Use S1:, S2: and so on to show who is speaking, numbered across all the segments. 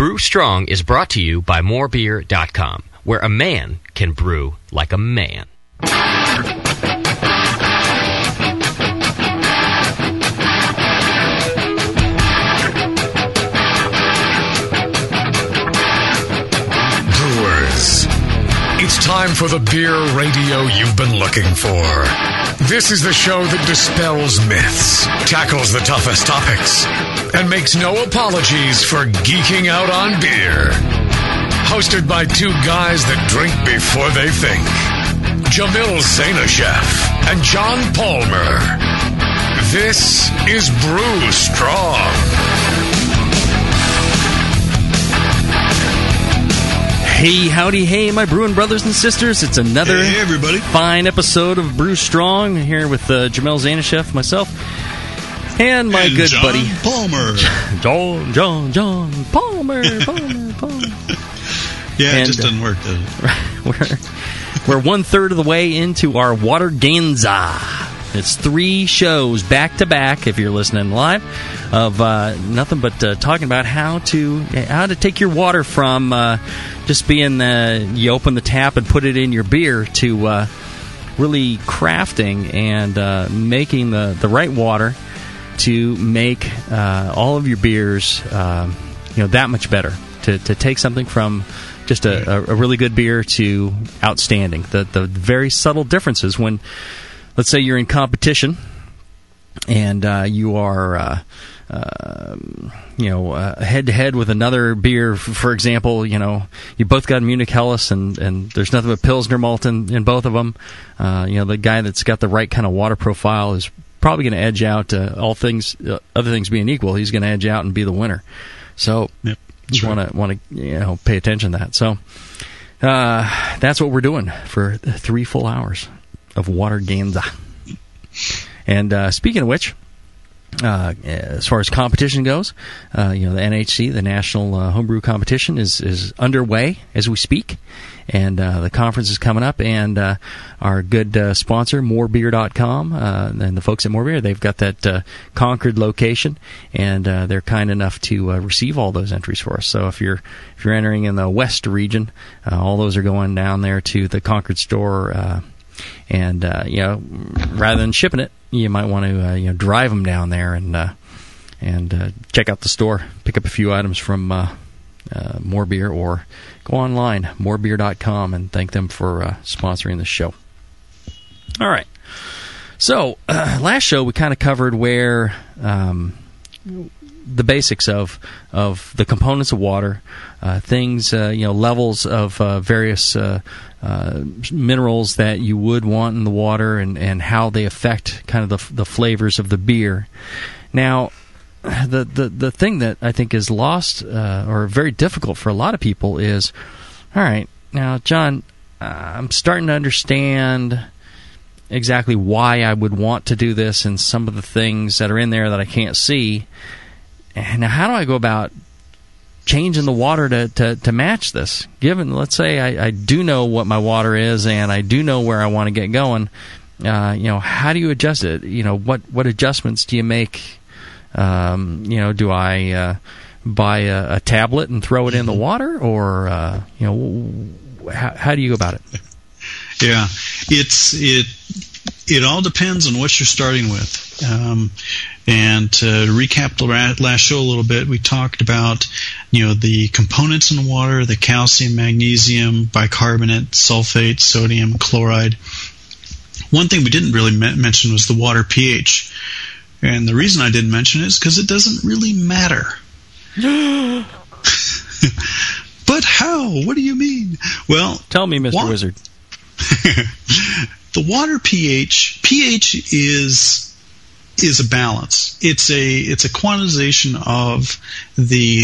S1: Brew Strong is brought to you by morebeer.com, where a man can brew like a man.
S2: Brewers, it's time for the beer radio you've been looking for. This is the show that dispels myths, tackles the toughest topics, and makes no apologies for geeking out on beer. Hosted by two guys that drink before they think, Jamil Zainasheff and John Palmer. This is Brew Strong.
S3: Hey, howdy, hey, my brewing brothers and sisters. It's another
S4: everybody.
S3: Fine episode of Brew Strong here with Jamil Zainasheff, myself, and my good
S4: John
S3: buddy
S4: Palmer.
S3: John Palmer.
S4: Yeah,
S3: and,
S4: it just doesn't work, does it?
S3: We're 1/3 of the way into our Waterganza. It's 3 shows back to back, if you're listening live, of nothing but talking about how to take your water from just being you open the tap and put it in your beer to really crafting and making the right water to make all of your beers that much better. To take something from just a really good beer to outstanding. The very subtle differences when, let's say, you're in competition and you are head-to-head with another beer. For example, you both got Munich Helles and there's nothing but Pilsner malt in both of them. The guy that's got the right kind of water profile is probably going to edge out other things being equal. He's going to edge out and be the winner. So
S4: Yep.
S3: you want to pay attention to that. So that's what we're doing for 3 full hours of Waterganza. And speaking of which, as far as competition goes, the NHC, the National Homebrew Competition, is underway as we speak, and the conference is coming up. And our good sponsor, morebeer.com, and the folks at More Beer, they've got that Concord location, and they're kind enough to receive all those entries for us. So if you're entering in the West region, all those are going down there to the Concord store. And rather than shipping it, you might want to drive them down there and check out the store, pick up a few items from More Beer, or go online, morebeer.com, and thank them for sponsoring the show. All right. So last show we kind of covered where the basics of the components of water, things, levels of various minerals that you would want in the water, and how they affect kind of the flavors of the beer. Now, the thing that I think is lost or very difficult for a lot of people is, all right, now, John, I'm starting to understand exactly why I would want to do this and some of the things that are in there that I can't see. And now, how do I go about changing the water to match this? Given, let's say, I do know what my water is and I do know where I want to get going, how do you adjust it? What adjustments do you make? Do I buy a tablet and throw it in the water, or how do you go about it?
S4: Yeah, it all depends on what you're starting with. And to recap the last show a little bit, we talked about the components in the water: the calcium, magnesium, bicarbonate, sulfate, sodium, chloride. One thing we didn't really mention was the water pH. And the reason I didn't mention it is because it doesn't really matter. But how? What do you mean? Well,
S3: tell me, Mr. Wizard.
S4: The water pH is a balance. It's a quantization of the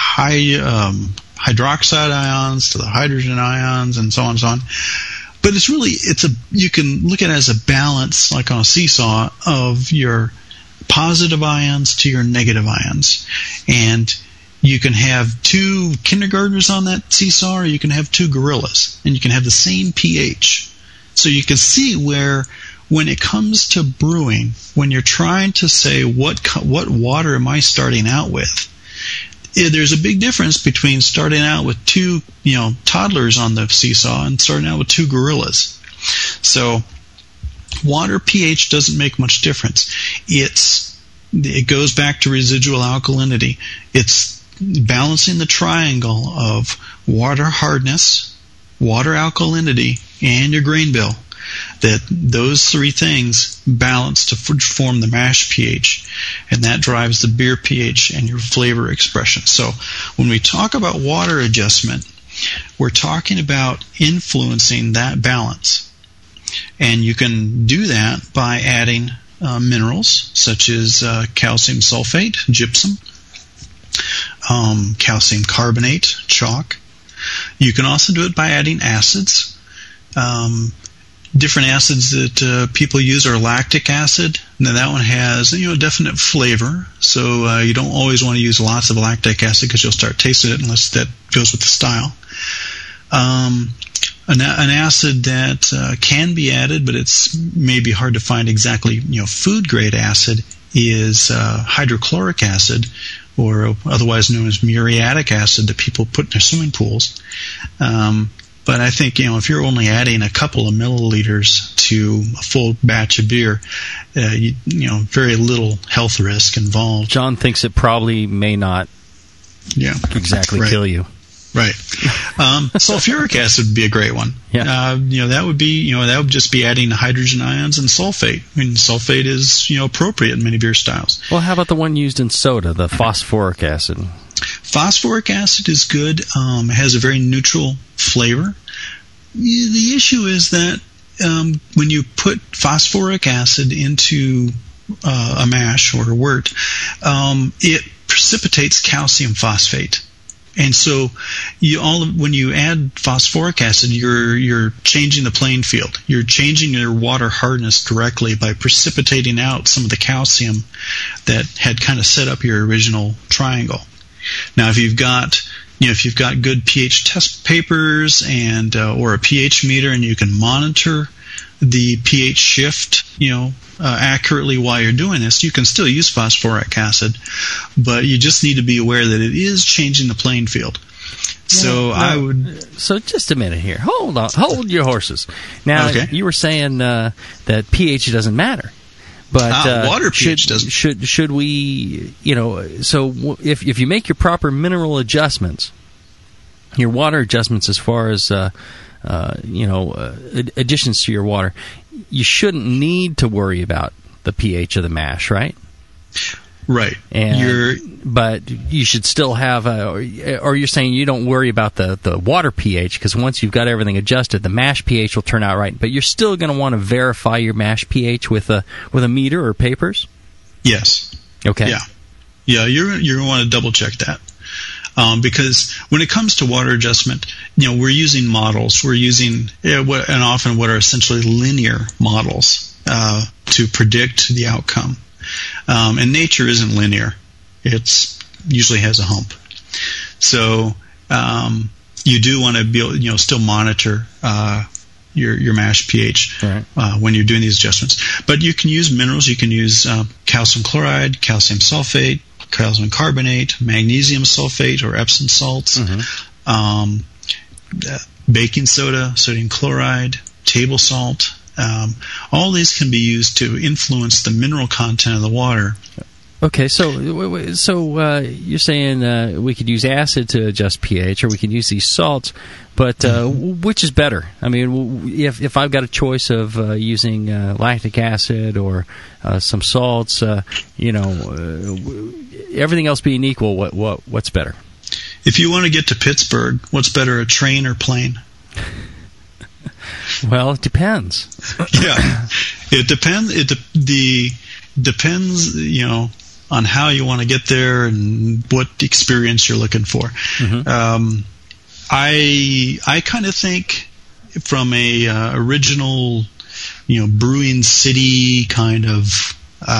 S4: hydroxide ions to the hydrogen ions and so on and so on. But you can look at it as a balance, like on a seesaw, of your positive ions to your negative ions. And you can have 2 kindergartners on that seesaw, or you can have 2 gorillas, and you can have the same pH. So you can see where, when it comes to brewing, when you're trying to say what water am I starting out with, there's a big difference between starting out with two, toddlers on the seesaw and starting out with two gorillas. So water pH doesn't make much difference. It goes back to residual alkalinity. It's balancing the triangle of water hardness, water alkalinity, and your grain bill. That those three things balance to form the mash pH, and that drives the beer pH and your flavor expression. So when we talk about water adjustment, we're talking about influencing that balance. And you can do that by adding minerals such as calcium sulfate, gypsum, calcium carbonate, chalk. You can also do it by adding acids. Different acids that people use are lactic acid. Now that one has definite flavor, so you don't always want to use lots of lactic acid because you'll start tasting it unless that goes with the style. An acid that can be added, but it's maybe hard to find exactly food grade acid, is hydrochloric acid, or otherwise known as muriatic acid, that people put in their swimming pools. But I think, if you're only adding a couple of milliliters to a full batch of beer, very little health risk involved.
S3: John thinks it probably may not exactly kill you.
S4: Right. Sulfuric acid would be a great one.
S3: Yeah.
S4: That would just be adding hydrogen ions and sulfate. I mean, sulfate is, appropriate in many beer styles.
S3: Well, how about the one used in soda, the phosphoric acid?
S4: Phosphoric acid is good. It has a very neutral flavor. The issue is that when you put phosphoric acid into a mash or a wort, it precipitates calcium phosphate. And so when you add phosphoric acid, you're changing the playing field. You're changing your water hardness directly by precipitating out some of the calcium that had kind of set up your original triangle. Now, if you've got good pH test papers and or a pH meter, and you can monitor the pH shift, accurately while you're doing this, you can still use phosphoric acid, but you just need to be aware that it is changing the playing field. So
S3: just a minute here. Hold your horses. Now, You were saying that pH doesn't matter. But
S4: water pH doesn't.
S3: Should we, so if you make your proper mineral adjustments, your water adjustments as far as additions to your water, you shouldn't need to worry about the pH of the mash, right?
S4: Right.
S3: But you should still have or you're saying you don't worry about the water pH, because once you've got everything adjusted, the mash pH will turn out right. But you're still going to want to verify your mash pH with a meter or papers?
S4: Yes.
S3: Okay.
S4: Yeah, you're going to want to double check that. Because when it comes to water adjustment, we're using models. We're using what are essentially linear models to predict the outcome. And nature isn't linear. It usually has a hump. So you do want to be still monitor your mash pH when you're doing these adjustments. But you can use minerals. You can use calcium chloride, calcium sulfate, calcium carbonate, magnesium sulfate or Epsom salts, baking soda, sodium chloride, table salt. All these can be used to influence the mineral content of the water.
S3: Okay, so you're saying we could use acid to adjust pH, or we can use these salts, but which is better? I mean, if I've got a choice of using lactic acid or some salts, everything else being equal, what's better?
S4: If you want to get to Pittsburgh, what's better, a train or plane?
S3: Well, it depends.
S4: Yeah, it depends. It depends, on how you want to get there and what experience you're looking for. Mm-hmm. I kind of think from a original, brewing city kind of,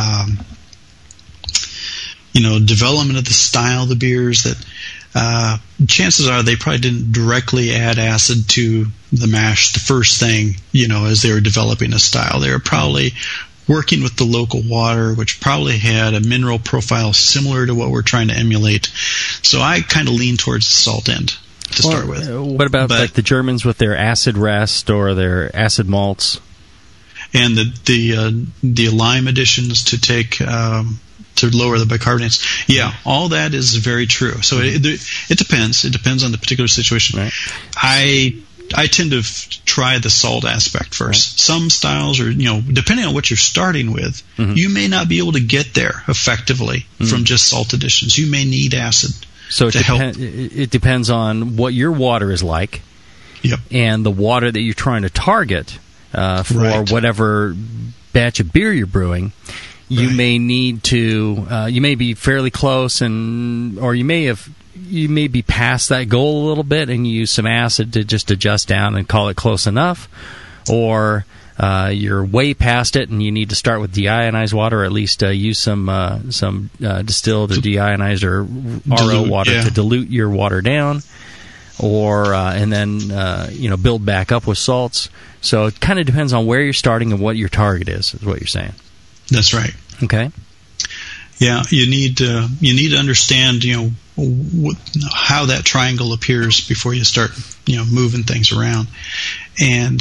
S4: development of the style of the beers, that chances are they probably didn't directly add acid to the mash the first thing, as they were developing a style. They were probably working with the local water, which probably had a mineral profile similar to what we're trying to emulate. So I kind of lean towards the salt end to start with.
S3: What about like the Germans with their acid rest or their acid malts?
S4: And the lime additions to take to lower the bicarbonates. Yeah, all that is very true. So it depends. It depends on the particular situation.
S3: Right.
S4: I tend to try the salt aspect first. Right. Some styles are, depending on what you're starting with, you may not be able to get there effectively from just salt additions. You may need acid to help.
S3: It depends on what your water is like, and the water that you're trying to target for whatever batch of beer you're brewing. You may need to. You may be fairly close, or you may be past that goal a little bit, and you use some acid to just adjust down and call it close enough, or you're way past it, and you need to start with deionized water, or at least use some distilled or deionized or RO water to dilute your water down, or and then build back up with salts. So it kind of depends on where you're starting and what your target is what you're saying.
S4: That's right.
S3: Okay.
S4: Yeah, you need to understand how that triangle appears before you start moving things around, and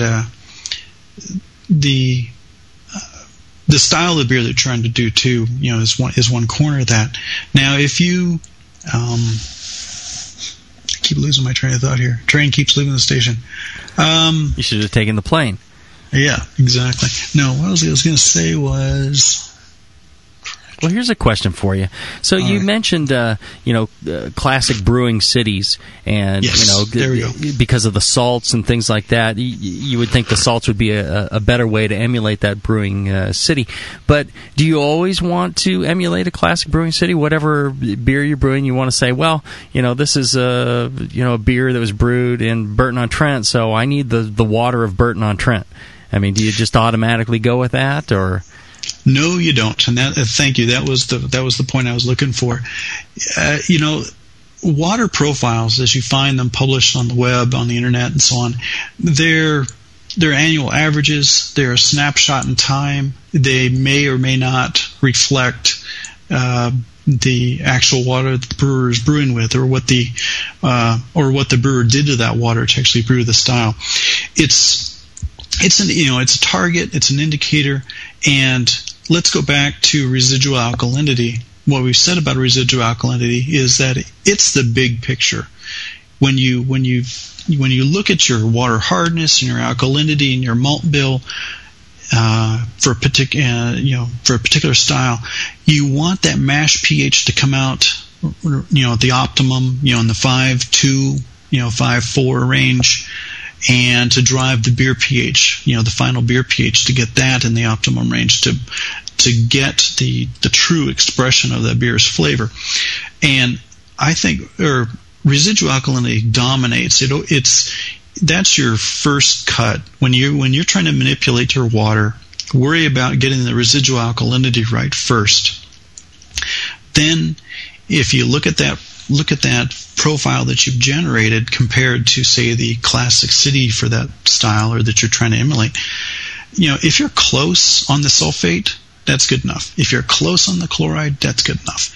S4: the style of beer that you're trying to do too is one corner of that. Now, if you I keep losing my train of thought here. Train keeps leaving the station.
S3: You should have taken the plane.
S4: Yeah, exactly. No, what I was going to say was...
S3: Well, here's a question for you. So you mentioned, classic brewing cities, and
S4: there we go.
S3: Because of the salts and things like that, you would think the salts would be a better way to emulate that brewing city. But do you always want to emulate a classic brewing city? Whatever beer you're brewing, you want to say, well, this is a beer that was brewed in Burton-on-Trent, so I need the water of Burton-on-Trent. I mean, do you just automatically go with that, or?
S4: No, you don't. And thank you. That was the point I was looking for. Water profiles, as you find them published on the web, on the internet, and so on, they're annual averages. They're a snapshot in time. They may or may not reflect the actual water that the brewer is brewing with, or what the brewer did to that water to actually brew the style. It's a target, it's an indicator, and let's go back to residual alkalinity. What we've said about residual alkalinity is that it's the big picture. When you look at your water hardness and your alkalinity and your malt bill for a particular style, you want that mash pH to come out at the optimum, in the 5.2, 5.4 range. And to drive the beer pH, the final beer pH, to get that in the optimum range, to get the true expression of that beer's flavor. And I think residual alkalinity dominates. That's your first cut. When you're trying to manipulate your water, worry about getting the residual alkalinity right first. Then, if you look at that profile that you've generated compared to, say, the classic city for that style or that you're trying to emulate, if you're close on the sulfate, that's good enough. If you're close on the chloride, that's good enough.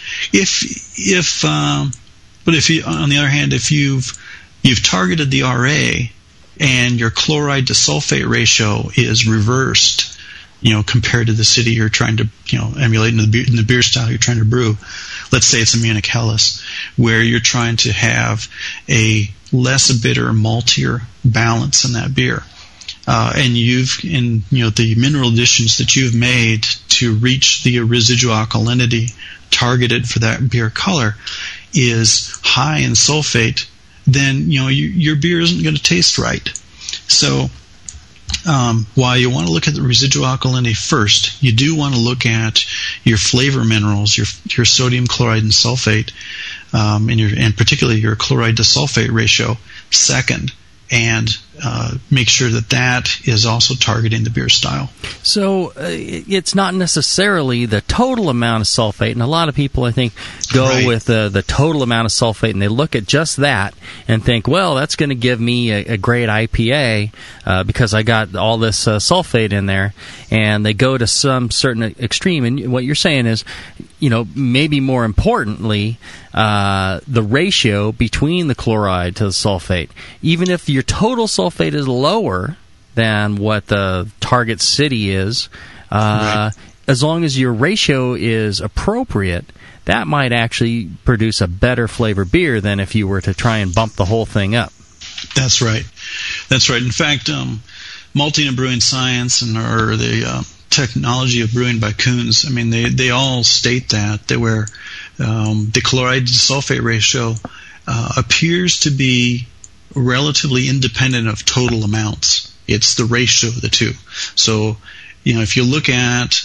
S4: But if you, on the other hand, if you've targeted the RA and your chloride to sulfate ratio is reversed, compared to the city you're trying to, emulate in the beer style you're trying to brew. Let's say it's a Munich Helles, where you're trying to have a less bitter, maltier balance in that beer. And the mineral additions that you've made to reach the residual alkalinity targeted for that beer color is high in sulfate, then, your beer isn't going to taste right. So, while you want to look at the residual alkalinity first, you do want to look at your flavor minerals, your sodium chloride and sulfate, and particularly your chloride to sulfate ratio second, and make sure that is also targeting the beer style.
S3: So it's not necessarily the total amount of sulfate, and a lot of people, I think, go with the total amount of sulfate, and they look at just that and think, well, that's going to give me a great IPA because I got all this sulfate in there, and they go to some certain extreme. And what you're saying is, maybe more importantly, the ratio between the chloride to the sulfate. Even if your total sulfate is lower than what the target city is, as long as your ratio is appropriate, that might actually produce a better flavor beer than if you were to try and bump the whole thing up.
S4: That's right. In fact, Malting and Brewing Science or the Technology of Brewing by Kuhns, they all state that where the chloride to sulfate ratio appears to be relatively independent of total amounts. It's the ratio of the two. So, if you're looking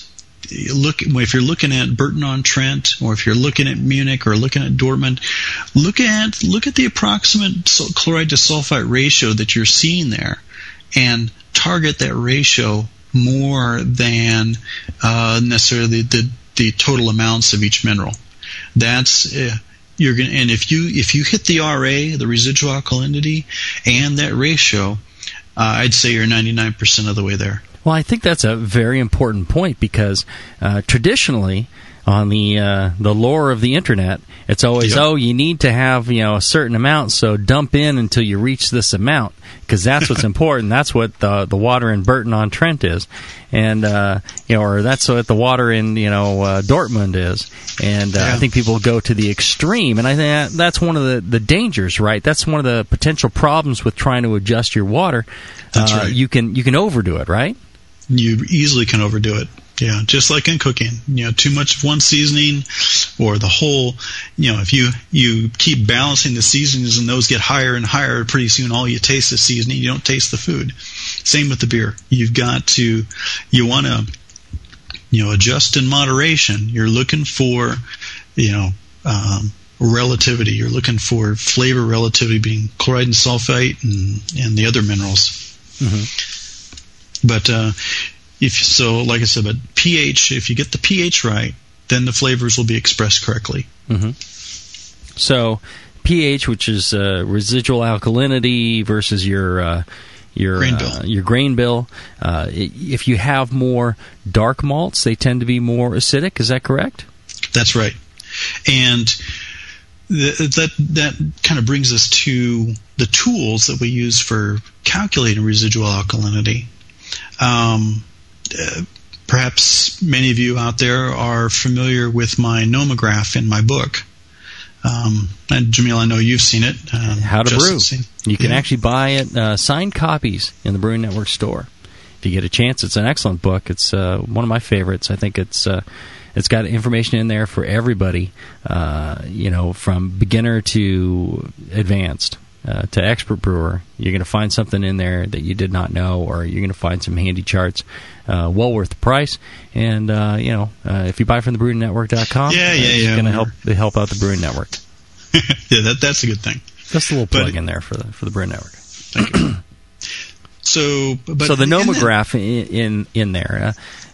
S4: at Burton-on-Trent, or if you're looking at Munich or looking at Dortmund, look at the approximate chloride to sulfite ratio that you're seeing there, and target that ratio more than necessarily the total amounts of each mineral. That's you're gonna, and if you hit the RA, the residual alkalinity, and that ratio, I'd say you're 99% of the way there.
S3: Well, I think that's a very important point because traditionally, on the lore of the internet, it's always, you need to have a certain amount, so dump in until you reach this amount because that's what's important. That's what the water in Burton-on-Trent is, and or that's what the water in Dortmund is. And I think people go to the extreme, and I think that's one of the dangers, right? That's one of the potential problems with trying to adjust your water.
S4: That's right.
S3: You can overdo it, right?
S4: You easily can overdo it. Yeah, just like in cooking, too much of one seasoning or the whole, if you keep balancing the seasonings and those get higher and higher, pretty soon all you taste is seasoning, you don't taste the food. Same with the beer. You want to, adjust in moderation. You're looking for, relativity. You're looking for flavor relativity being chloride and sulfate and the other minerals. Mm-hmm. But, like I said, but pH, if you get the pH right, then the flavors will be expressed correctly.
S3: Mm-hmm. So pH, which is residual alkalinity versus your grain bill. If you have more dark malts, they tend to be more acidic. Is that correct?
S4: That's right. And that kind of brings us to the tools that we use for calculating residual alkalinity. Perhaps many of you out there are familiar with my nomograph in my book. And Jamil, I know you've seen it.
S3: How to Brew. You can actually buy it, signed copies in the Brewing Network store. If you get a chance, it's an excellent book. It's one of my favorites. I think it's got information in there for everybody, from beginner to advanced. To expert brewer, you're going to find something in there that you did not know, or you're going to find some handy charts, well worth the price. And if you buy from thebrewingnetwork.com, it's going to help out the Brewing Network.
S4: Yeah, that's a good thing.
S3: Just a little plug in there for the Brewing Network.
S4: Thank you. So
S3: the nomograph in there,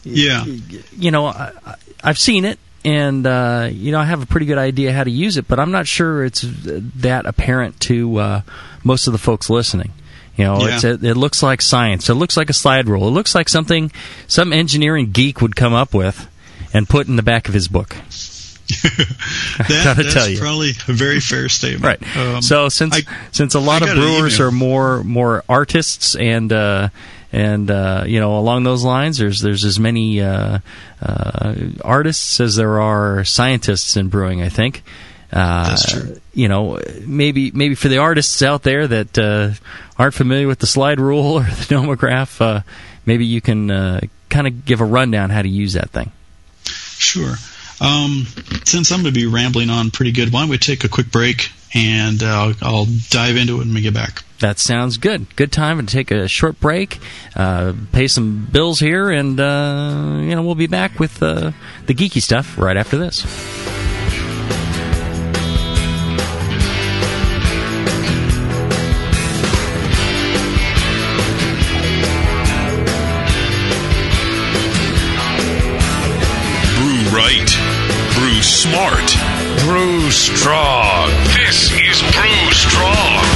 S3: I've seen it. And, I have a pretty good idea how to use it, but I'm not sure it's that apparent to most of the folks listening. It looks like science. It looks like a slide rule. It looks like something some engineering geek would come up with and put in the back of his book.
S4: That's probably a very fair statement.
S3: Right. So since a lot of brewers are more artists and along those lines, there's as many artists as there are scientists in brewing, I think.
S4: That's true.
S3: Maybe for the artists out there that aren't familiar with the slide rule or the nomograph, maybe you can kind of give a rundown how to use that thing.
S4: Sure. Since I'm going to be rambling on pretty good, why don't we take a quick break, and I'll dive into it when we get back.
S3: That sounds good. Good time to take a short break, pay some bills here, and we'll be back with the geeky stuff right after this.
S2: Brew Strong. This is Brew Strong.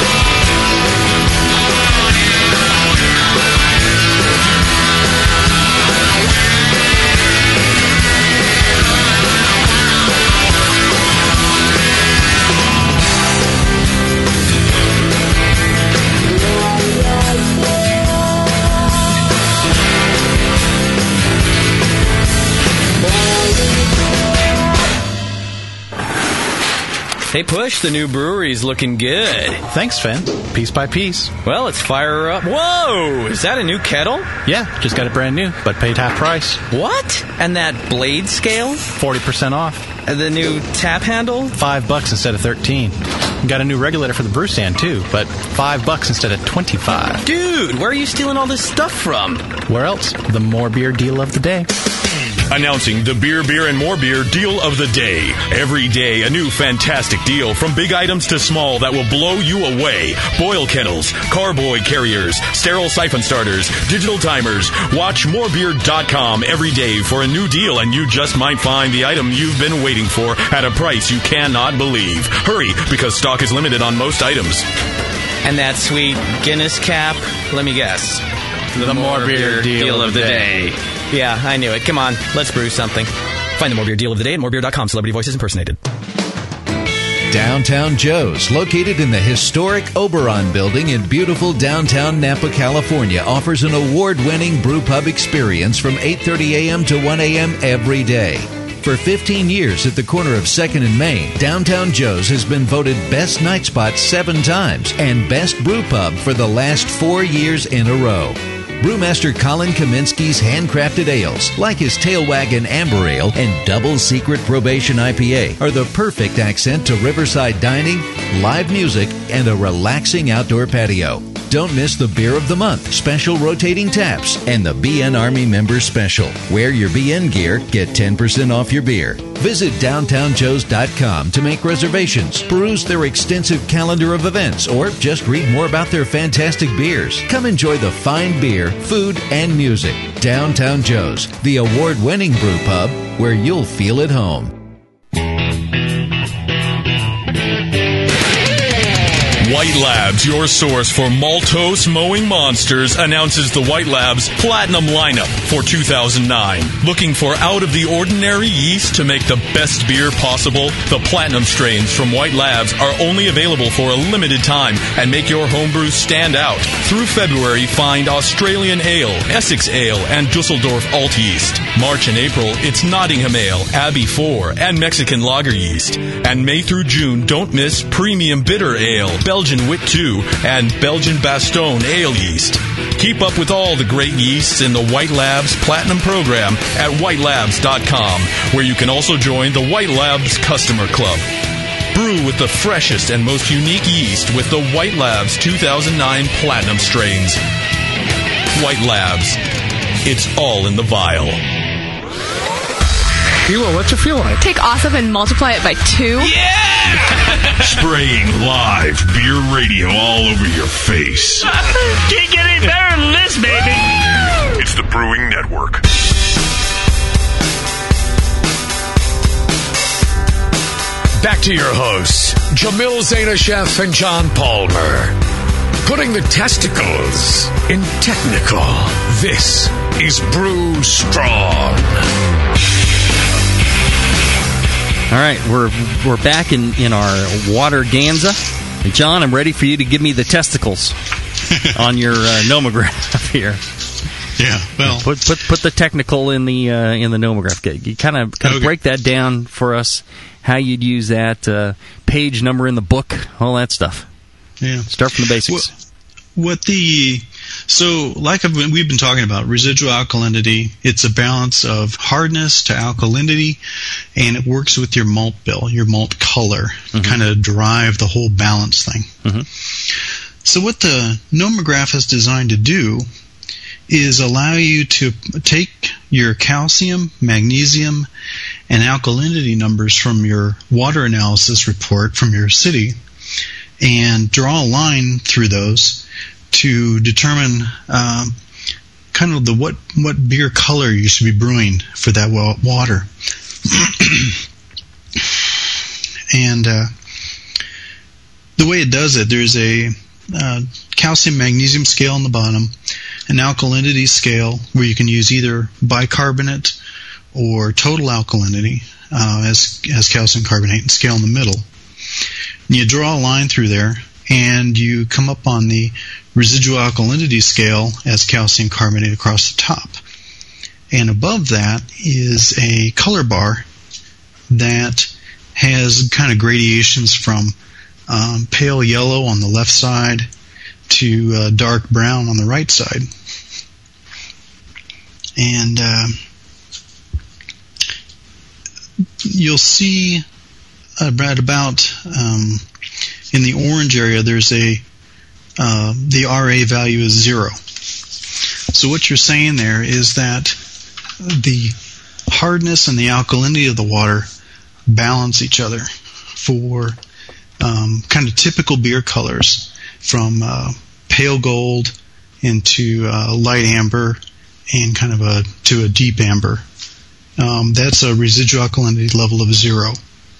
S5: Hey, Push, the new brewery's looking good.
S6: Thanks, Finn. Piece by piece.
S5: Well, let's fire her up. Whoa! Is that a new kettle?
S6: Yeah, just got it brand new, but paid half price.
S5: What? And that blade scale?
S6: 40% off.
S5: The new tap handle?
S6: $5 instead of $13. Got a new regulator for the brew stand, too, but $5 instead of $25.
S5: Dude, where are you stealing all this stuff from?
S6: Where else? The More Beer deal of the day.
S7: Announcing the Beer, and More Beer deal of the day. Every day, a new fantastic deal from big items to small that will blow you away. Boil kettles, carboy carriers, sterile siphon starters, digital timers. Watch morebeer.com every day for a new deal, and you just might find the item you've been waiting for at a price you cannot believe. Hurry, because stock is limited on most items.
S5: And that sweet Guinness cap, let me guess.
S6: The More Beer deal of the day.
S5: Yeah, I knew it. Come on, let's brew something. Find the More Beer deal of the day at morebeer.com. Celebrity voices impersonated.
S8: Downtown Joe's, located in the historic Oberon building in beautiful downtown Napa, California, offers an award-winning brew pub experience from 8:30 a.m. to 1 a.m. every day. For 15 years at the corner of 2nd and Main, Downtown Joe's has been voted Best Night Spot 7 times and Best Brew Pub for the last 4 years in a row. Brewmaster Colin Kaminsky's handcrafted ales, like his Tail Wagon Amber Ale and Double Secret Probation IPA, are the perfect accent to riverside dining, live music, and a relaxing outdoor patio. Don't miss the Beer of the Month, special rotating taps, and the BN Army Member Special. Wear your BN gear, get 10% off your beer. Visit downtownjoes.com to make reservations, peruse their extensive calendar of events, or just read more about their fantastic beers. Come enjoy the fine beer, food, and music. Downtown Joe's, the award-winning brew pub where you'll feel at home.
S7: White Labs, your source for maltose mowing monsters, announces the White Labs Platinum lineup for 2009. Looking for out-of-the-ordinary yeast to make the best beer possible? The Platinum strains from White Labs are only available for a limited time and make your homebrew stand out. Through February, find Australian Ale, Essex Ale, and Dusseldorf Alt yeast. March and April, it's Nottingham Ale, Abbey 4, and Mexican Lager yeast. And May through June, don't miss Premium Bitter Ale, Belgian Wit 2, and Belgian Bastogne Ale yeast. Keep up with all the great yeasts in the White Labs Platinum program at whitelabs.com, where you can also join the White Labs Customer Club. Brew with the freshest and most unique yeast with the White Labs 2009 Platinum strains. White Labs. It's all in the vial.
S2: Hilo, what's it feel like?
S9: Take awesome and multiply it by 2.
S7: Yeah!
S2: Spraying live beer radio all over your face.
S10: Can't get any better than this, baby.
S2: It's the Brewing Network. Back to your hosts, Jamil Zainasheff and John Palmer. Putting the testicles in technical. This is Brew Strong.
S3: All right, we're back in our water Ganza. And John, I'm ready for you to give me the testicles on your nomograph here.
S4: Yeah, well,
S3: put the technical in the nomograph. You kind of break that down for us. How you'd use that page number in the book, all that stuff.
S4: Yeah,
S3: start from the basics.
S4: So, like we've been talking about, residual alkalinity, it's a balance of hardness to alkalinity, and it works with your malt bill, your malt color, kind of drive the whole balance thing. So what the nomograph is designed to do is allow you to take your calcium, magnesium, and alkalinity numbers from your water analysis report from your city and draw a line through those to determine kind of what beer color you should be brewing for that water. And the way it does it, there's a calcium-magnesium scale on the bottom, an alkalinity scale where you can use either bicarbonate or total alkalinity as calcium carbonate, and scale in the middle. And you draw a line through there, and you come up on the residual alkalinity scale as calcium carbonate across the top. And above that is a color bar that has kind of gradations from pale yellow on the left side to dark brown on the right side. And you'll see about in the orange area, there's the RA value is 0. So what you're saying there is that the hardness and the alkalinity of the water balance each other for kind of typical beer colors, from pale gold into light amber and kind of to a deep amber. That's a residual alkalinity level of 0.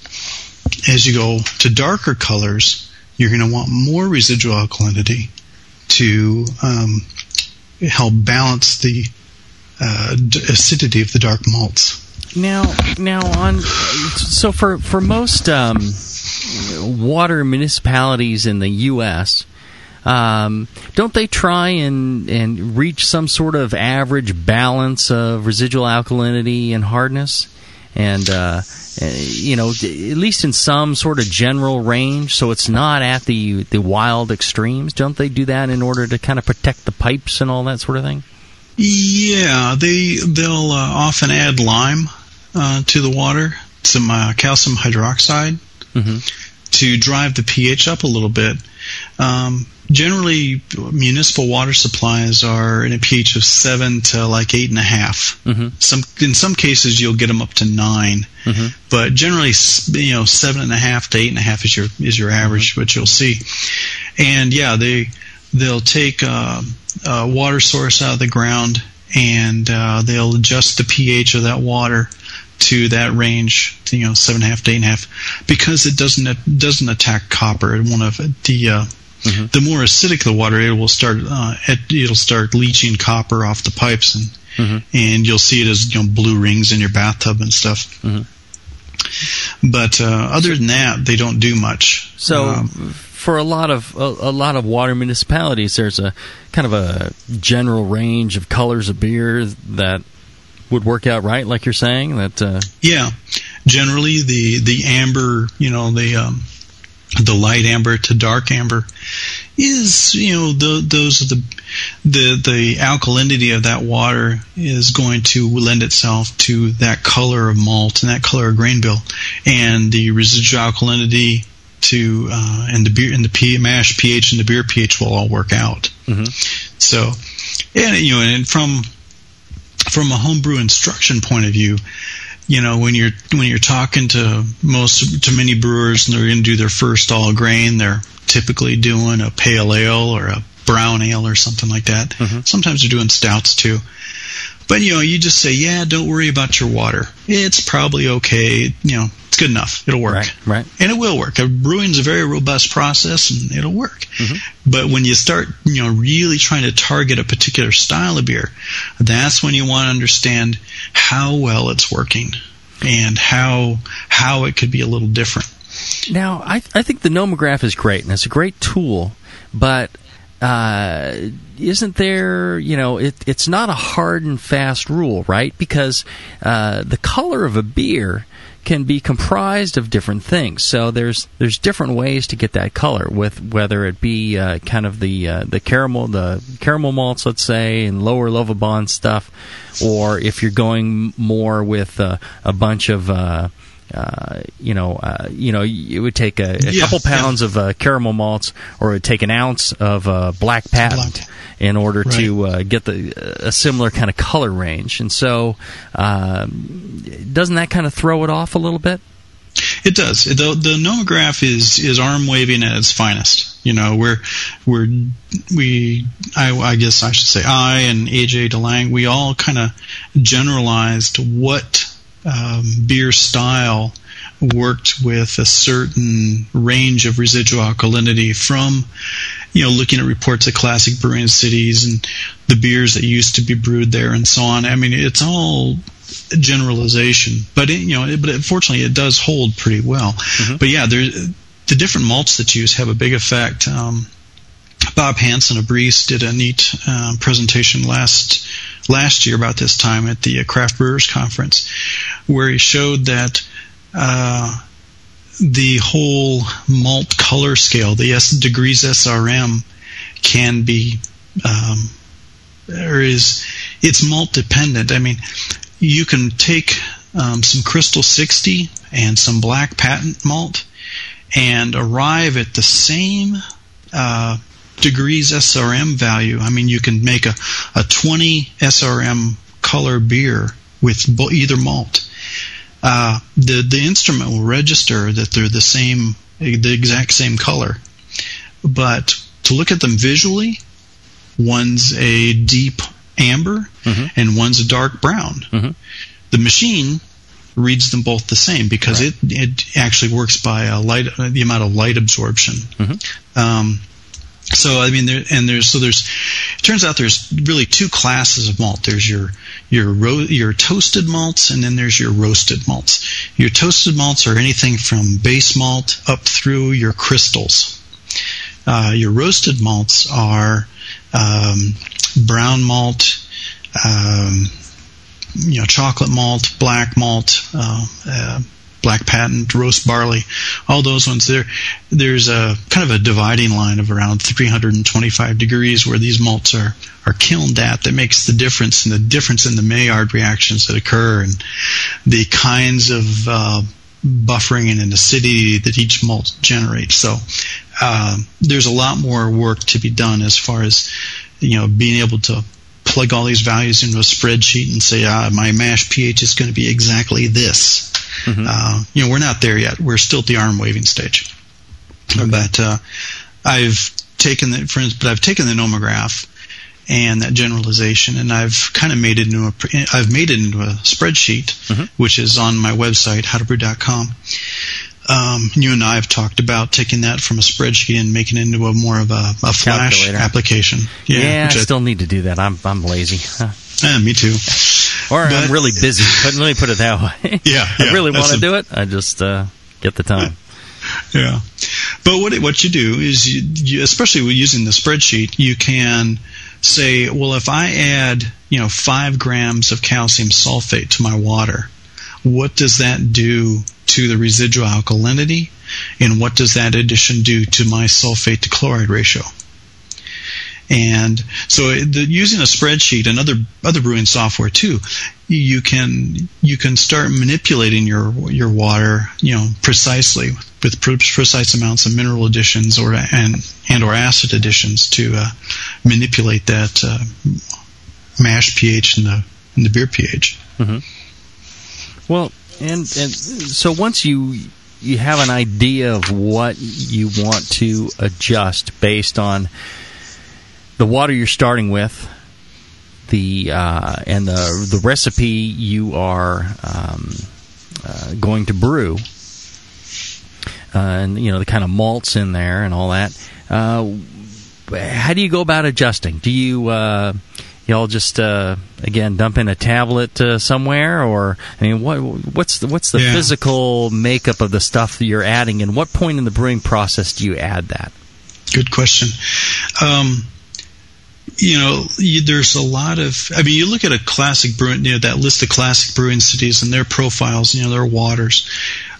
S4: As you go to darker colors, you're going to want more residual alkalinity to help balance the acidity of the dark malts.
S3: Now, so for most water municipalities in the U.S., don't they try and reach some sort of average balance of residual alkalinity and hardness? And at least in some sort of general range, so it's not at the wild extremes. Don't they do that in order to kind of protect the pipes and all that sort of thing?
S4: Yeah, they'll often add lime to the water, some calcium hydroxide, to drive the pH up a little bit. Generally, municipal water supplies are in a pH of 7 to like 8.5. In some cases, you'll get them up to 9, but generally, 7.5 to 8.5 is your average, what you'll see. And yeah, they'll take a water source out of the ground, and they'll adjust the pH of that water to that range, 7.5 to 8.5, because it doesn't attack copper. One of the more acidic the water, it'll start leaching copper off the pipes, and you'll see it as blue rings in your bathtub and stuff. But other than that, they don't do much.
S3: So for a lot of water municipalities, there's a kind of a general range of colors of beer that would work out right, like you're saying. That
S4: yeah, generally the amber, the light amber to dark amber is, those are the alkalinity of that water is going to lend itself to that color of malt and that color of grain bill, and the residual alkalinity and the mash pH and the beer pH will all work out. So, and from a homebrew instruction point of view, when you're talking to many brewers and they're going to do their first all grain, they're typically doing a pale ale or a brown ale or something like that. Sometimes they're doing stouts too. But you just say, yeah, don't worry about your water. It's probably okay. It's good enough. It'll work.
S3: Right.
S4: And it will work. Brewing's a very robust process, and it'll work. But when you start, really trying to target a particular style of beer, that's when you want to understand how well it's working and how it could be a little different.
S3: Now, I think the nomograph is great, and it's a great tool, but isn't there, it's not a hard and fast rule, right? Because the color of a beer can be comprised of different things. So there's different ways to get that color, with whether it be kind of the caramel malts, let's say, and lower Lovibond stuff, or if you're going more with a bunch of it would take a couple pounds of caramel malts, or it would take an ounce of Black Patent in order to get a similar kind of color range. And so, doesn't that kind of throw it off a little bit?
S4: It does. The nomograph is arm waving at its finest. I guess I should say, I and AJ DeLange, we all kind of generalized what beer style worked with a certain range of residual alkalinity from, looking at reports of classic brewing cities and the beers that used to be brewed there and so on. I mean, it's all generalization, but fortunately it does hold pretty well. Mm-hmm. But yeah, the different malts that you use have a big effect. Bob Hansen of Breeze did a neat presentation last year about this time at the Craft Brewers Conference, where he showed that the whole malt color scale, the degrees SRM, can be it's malt dependent. I mean, you can take some Crystal 60 and some Black Patent malt and arrive at the same degrees SRM value. I mean, you can make a 20 SRM color beer with either malt. The instrument will register that they're the exact same color, but to look at them visually, one's a deep amber and one's a dark brown. Mm-hmm. The machine reads them both the same because it actually works by the amount of light absorption. Mm-hmm. So I mean, it turns out there's really two classes of malt. There's your toasted malts, and then there's your roasted malts. Your toasted malts are anything from base malt up through your crystals. Your roasted malts are brown malt, chocolate malt, black malt, Black Patent, roast barley, all those ones. There's a kind of a dividing line of around 325 degrees where these malts are kilned at that makes the difference in the Maillard reactions that occur and the kinds of buffering and acidity that each malt generates. So there's a lot more work to be done as far as being able to plug all these values into a spreadsheet and say my mash pH is going to be exactly this. Mm-hmm. We're not there yet. We're still at the arm waving stage. Okay. But I've taken the nomograph and that generalization, and I've kind of made it into a spreadsheet, which is on my website, howtobrew.com. You and I have talked about taking that from a spreadsheet and making it into more of a Flash application.
S3: Yeah, I still need to do that. I'm lazy.
S4: Me too.
S3: I'm really busy. Let me put it that way.
S4: Yeah,
S3: I really want to do it. I just get the time.
S4: Yeah. But what you do is, you especially using the spreadsheet, you can say, well, if I add 5 grams of calcium sulfate to my water, what does that do to the residual alkalinity, and what does that addition do to my sulfate to chloride ratio? And so using a spreadsheet and other brewing software too, you can start manipulating your water, precisely with precise amounts of mineral additions or acid additions to manipulate that mash pH and the beer pH.
S3: Mm-hmm. Well, and so once you have an idea of what you want to adjust based on the water you're starting with, and the recipe you are going to brew, and the kind of malts in there and all that. How do you go about adjusting? Do you y'all just again dump in a tablet somewhere, or what's the physical makeup of the stuff that you're adding, and what point in the brewing process do you add that?
S4: Good question. There's a lot of. I mean, you look at a classic brewing, that list of classic brewing cities and their profiles, their waters.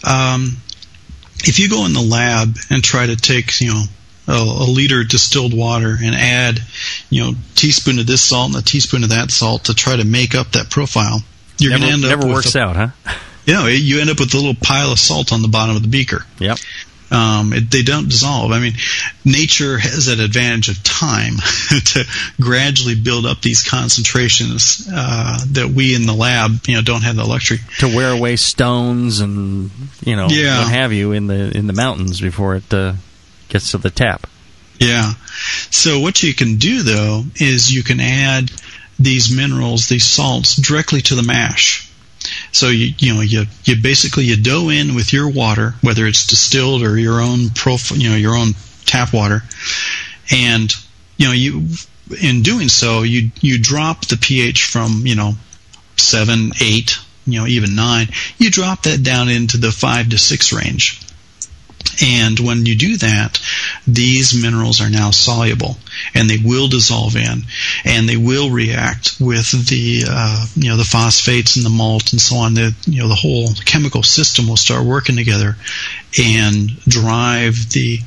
S4: If you go in the lab and try to take, a liter of distilled water and add, teaspoon of this salt and a teaspoon of that salt to try to make up that profile, you're going to end up with.
S3: Never works out, huh?
S4: You end up with a little pile of salt on the bottom of the beaker.
S3: Yep.
S4: They don't dissolve. I mean, nature has that advantage of time to gradually build up these concentrations that we in the lab, don't have the luxury
S3: to wear away stones and what have you in the mountains before it gets to the tap.
S4: Yeah. So what you can do though is you can add these minerals, these salts, directly to the mash. So you basically dough in with your water, whether it's distilled or your own your own tap water, and you in doing so you drop the pH from 7, 8, even 9. You drop that down into the 5 to 6 range. And when you do that, these minerals are now soluble, and they will dissolve in, and they will react with the the phosphates and the malt and so on. The whole chemical system will start working together and drive the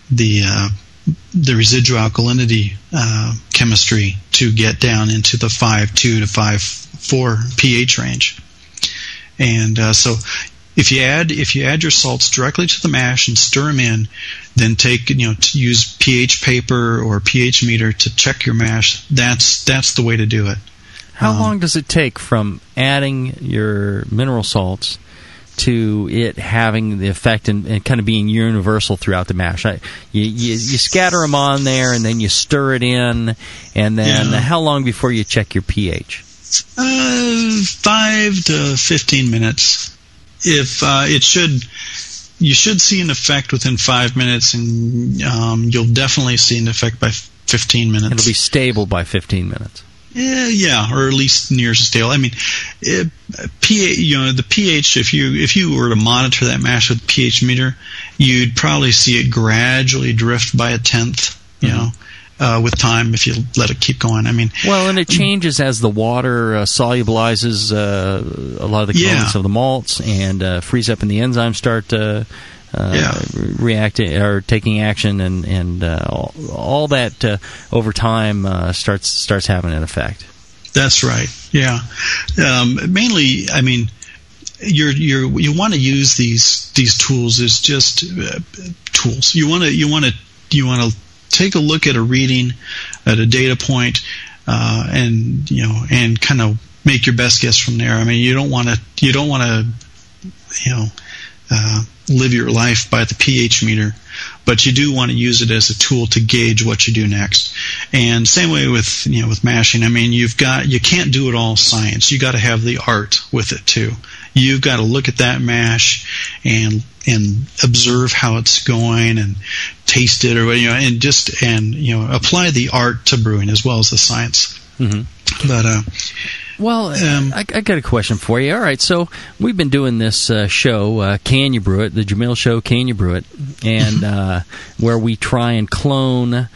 S4: residual alkalinity chemistry to get down into the 5.2 to 5.4 pH range. And so if you add your salts directly to the mash and stir them in, then to use pH paper or pH meter to check your mash. That's the way to do it.
S3: How long does it take from adding your mineral salts to it having the effect and kind of being universal throughout the mash? You scatter them on there, and then you stir it in, and then how long before you check your pH?
S4: 5 to 15 minutes. If you should see an effect within 5 minutes, and you'll definitely see an effect by 15 minutes.
S3: It'll be stable by 15 minutes.
S4: Yeah, or at least near stable. I mean, the pH. If you were to monitor that mash with a pH meter, you'd probably see it gradually drift by 1/10. With time, if you let it keep going. I mean,
S3: well, and it changes as the water solubilizes a lot of the components of the malts, and frees up, and the enzymes start reacting or taking action, and all that over time starts having an effect.
S4: That's right. Yeah. Mainly, I mean, you want to use these tools as just tools. You want to take a look at a reading, at a data point, and kind of make your best guess from there. I mean, you don't want to live your life by the pH meter, but you do want to use it as a tool to gauge what you do next. And same way with mashing. I mean, you can't do it all science. You got to have the art with it too. You've got to look at that mash and observe how it's going and taste it, or and apply the art to brewing as well as the science.
S3: Mm-hmm.
S4: But
S3: I got a question for you. All right, so we've been doing this show, Can You Brew It? The Jamil Show, Can You Brew It? And where we try and clone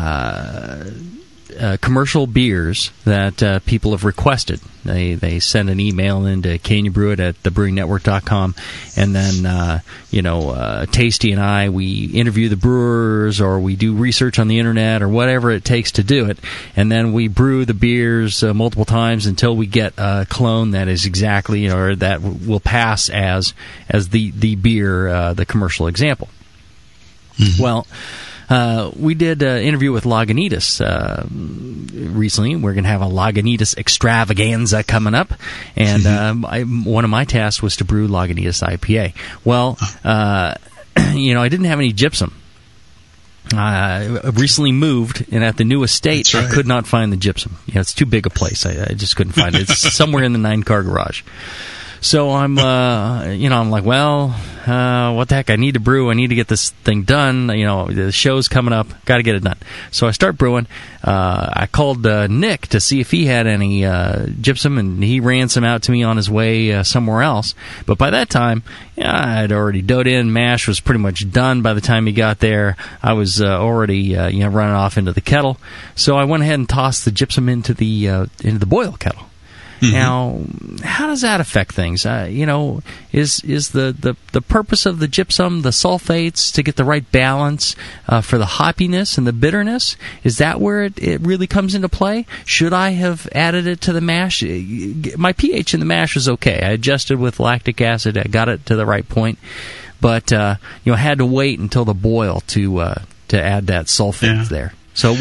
S3: commercial beers that people have requested. They send an email into canyoubrewit@thebrewingnetwork.com, and then Tasty and I, we interview the brewers, or we do research on the internet, or whatever it takes to do it, and then we brew the beers multiple times until we get a clone that is exactly, or that will pass as the beer, the commercial example. Mm-hmm. Well, we did an interview with Lagunitas recently. We're going to have a Lagunitas extravaganza coming up, and one of my tasks was to brew Lagunitas IPA. Well, I didn't have any gypsum. I recently moved, and at the new estate, I could not find the gypsum. It's too big a place. I just couldn't find it. It's somewhere in the 9-car garage. So I'm, I'm like, well, what the heck? I need to brew. I need to get this thing done. The show's coming up. Got to get it done. So I start brewing. I called Nick to see if he had any gypsum, and he ran some out to me on his way somewhere else. But by that time, I'd already doughed in. Mash was pretty much done by the time he got there. I was already, running off into the kettle. So I went ahead and tossed the gypsum into the boil kettle. Mm-hmm. Now, how does that affect things? Is the purpose of the gypsum, the sulfates, to get the right balance for the hoppiness and the bitterness? Is that where it really comes into play? Should I have added it to the mash? My pH in the mash was okay. I adjusted with lactic acid. I got it to the right point, but I had to wait until the boil to add that sulfate there. So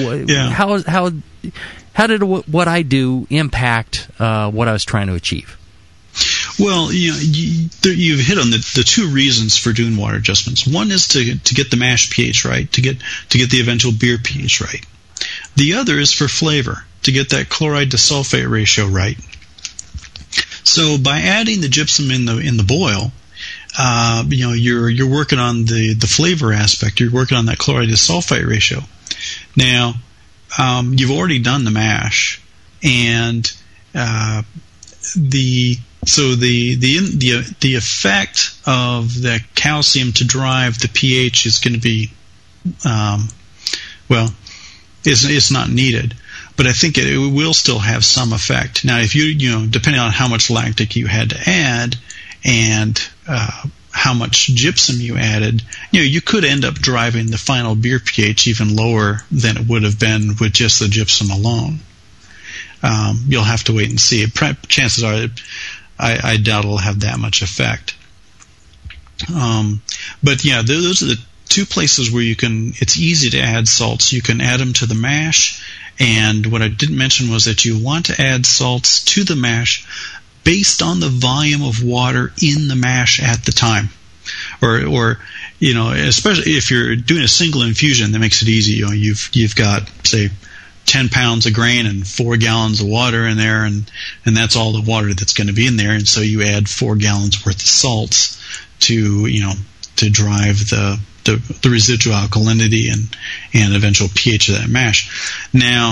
S3: how did what I do impact what I was trying to achieve?
S4: Well, you've hit on the two reasons for doing water adjustments. One is to get the mash pH right, to get the eventual beer pH right. The other is for flavor, to get that chloride to sulfate ratio right. So by adding the gypsum in the boil, you're working on the flavor aspect. You're working on that chloride to sulfite ratio. Now, you've already done the mash, and the effect of the calcium to drive the pH is going to be, it's not needed. But I think it will still have some effect. Now, if depending on how much lactic you had to add and how much gypsum you added, you could end up driving the final beer pH even lower than it would have been with just the gypsum alone. You'll have to wait and see. Chances are, I doubt it'll have that much effect. But yeah, those are the two places where it's easy to add salts. You can add them to the mash, and what I didn't mention was that you want to add salts to the mash based on the volume of water in the mash at the time. Or especially if you're doing a single infusion, that makes it easy. You've got, say, 10 pounds of grain and 4 gallons of water in there, and that's all the water that's going to be in there, and so you add 4 gallons worth of salts to drive the residual alkalinity and eventual pH of that mash. Now,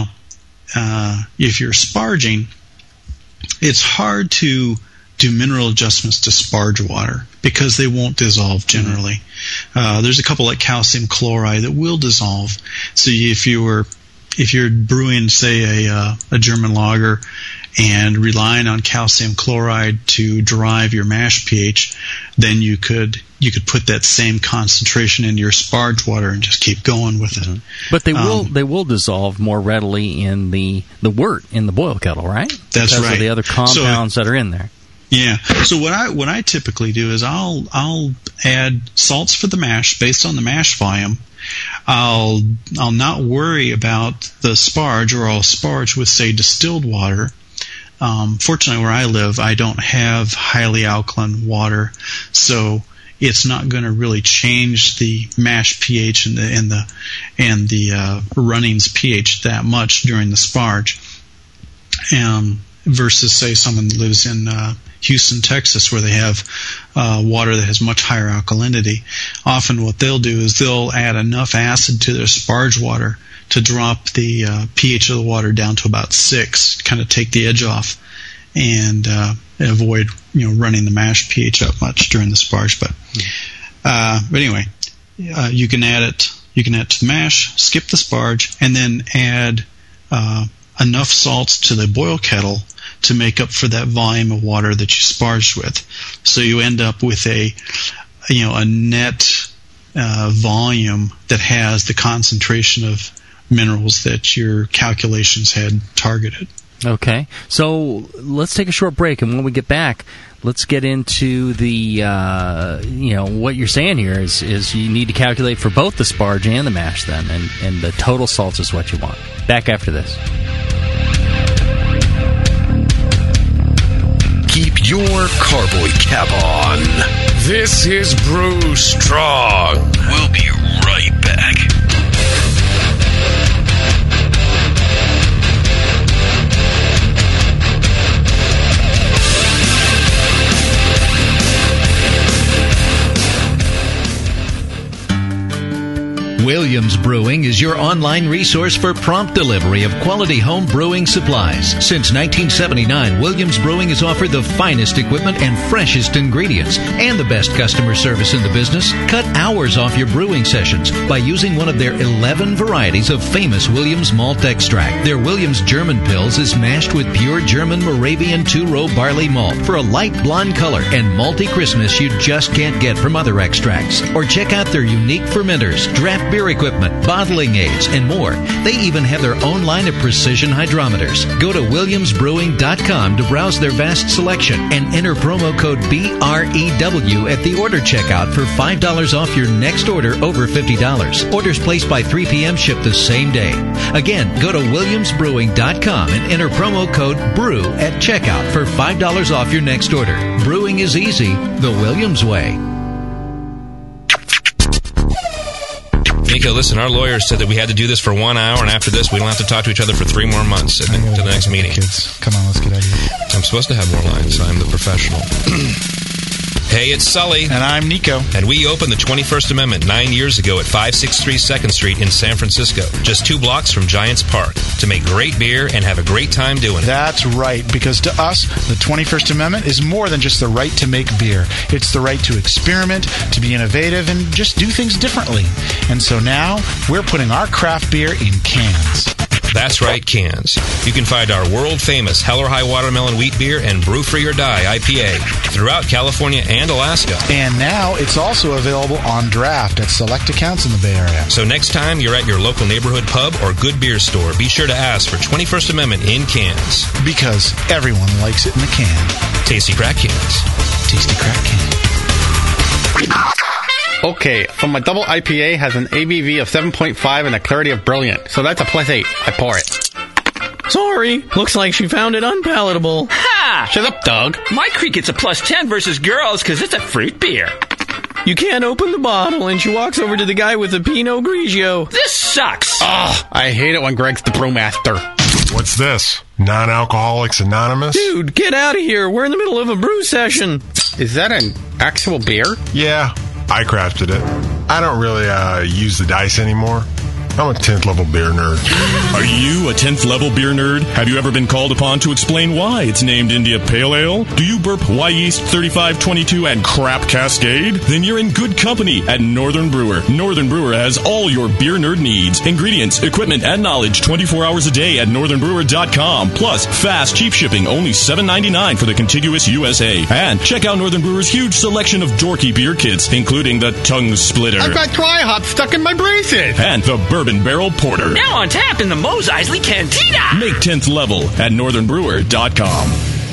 S4: if you're sparging, it's hard to do mineral adjustments to sparge water because they won't dissolve generally. There's a couple like calcium chloride that will dissolve. So if you're brewing, say, a German lager and relying on calcium chloride to drive your mash pH, then you could put that same concentration in your sparge water and just keep going with it.
S3: But they will dissolve more readily in the wort in the boil kettle, right?
S4: That's
S3: because
S4: right.
S3: Of the other compounds that are in there.
S4: Yeah. So what I typically do is I'll add salts for the mash based on the mash volume. I'll not worry about the sparge, or I'll sparge with, say, distilled water. Fortunately, where I live, I don't have highly alkaline water, so it's not going to really change the mash pH and the runnings pH that much during the sparge. Versus, say, someone that lives in Houston, Texas, where they have water that has much higher alkalinity. Often what they'll do is they'll add enough acid to their sparge water to drop the pH of the water down to about 6, kind of take the edge off, and avoid running the mash pH up much during the sparge. But anyway, you can add it. You can add to the mash, skip the sparge, and then add enough salts to the boil kettle to make up for that volume of water that you sparged with. So you end up with a net volume that has the concentration of minerals that your calculations had targeted.
S3: Okay, so let's take a short break, and when we get back, let's get into the what you're saying here is you need to calculate for both the sparge and the mash then, and the total salts is what you want. Back after this.
S2: Keep your carboy cap on. This is Brew Strong. We'll be right back.
S8: Williams Brewing is your online resource for prompt delivery of quality home brewing supplies. Since 1979, Williams Brewing has offered the finest equipment and freshest ingredients and the best customer service in the business. Cut hours off your brewing sessions by using one of their 11 varieties of famous Williams malt extract. Their Williams German Pils is mashed with pure German Moravian 2-row barley malt for a light blonde color and malty crispness you just can't get from other extracts. Or check out their unique fermenters, draft beer equipment, bottling aids, and more. They even have their own line of precision hydrometers. Go to WilliamsBrewing.com to browse their vast selection and enter promo code BREW at the order checkout for $5 off your next order over $50. Orders placed by 3 p.m. ship the same day. Again, go to WilliamsBrewing.com and enter promo code BREW at checkout for $5 off your next order. Brewing is easy, the Williams way.
S11: Nico, listen, our lawyers said that we had to do this for 1 hour, and after this, we don't have to talk to each other for 3 more months to the next meeting.
S12: Kids, come on, let's get out of here.
S11: I'm supposed to have more lines. I'm the professional. Hey, it's Sully.
S12: And I'm Nico.
S11: And we opened the 21st Amendment 9 years ago at 563 2nd Street in San Francisco, just 2 blocks from Giants Park, to make great beer and have a great time doing it.
S12: That's right, because to us, the 21st Amendment is more than just the right to make beer. It's the right to experiment, to be innovative, and just do things differently. And so now, we're putting our craft beer in cans.
S11: That's right, cans. You can find our world-famous Hell or High Watermelon Wheat Beer and Brew Free or Die IPA throughout California and Alaska.
S12: And now it's also available on draft at select accounts in the Bay Area.
S11: So next time you're at your local neighborhood pub or good beer store, be sure to ask for 21st Amendment in cans.
S12: Because everyone likes it in the can.
S11: Tasty crack cans.
S12: Tasty crack can.
S6: Okay, so my double IPA has an ABV of 7.5 and a clarity of brilliant. So that's a +8. I pour it.
S5: Sorry, looks like she found it unpalatable.
S10: Ha!
S6: Shut up, Doug.
S10: My creek gets a +10 versus girls because it's a fruit beer.
S5: You can't open the bottle, and she walks over to the guy with the Pinot Grigio.
S10: This sucks!
S6: Oh, I hate it when Greg's the brewmaster.
S13: What's this? Non-Alcoholics Anonymous?
S5: Dude, get out of here. We're in the middle of a brew session.
S6: Is that an actual beer?
S13: Yeah, I crafted it. I don't really use the dice anymore. I'm a 10th level beer nerd.
S7: Are you a 10th level beer nerd? Have you ever been called upon to explain why it's named India Pale Ale? Do you burp Y Yeast 3522 and crap Cascade? Then you're in good company at Northern Brewer. Northern Brewer has all your beer nerd needs, ingredients, equipment, and knowledge 24 hours a day at northernbrewer.com. Plus, fast, cheap shipping, only $7.99 for the contiguous USA. And check out Northern Brewer's huge selection of dorky beer kits, including the Tongue Splitter.
S6: I've got dry hop stuck in my braces.
S7: And the Bourbon Barrel Porter.
S10: Now on tap in the Mos Eisley Cantina.
S7: Make 10th level at northernbrewer.com.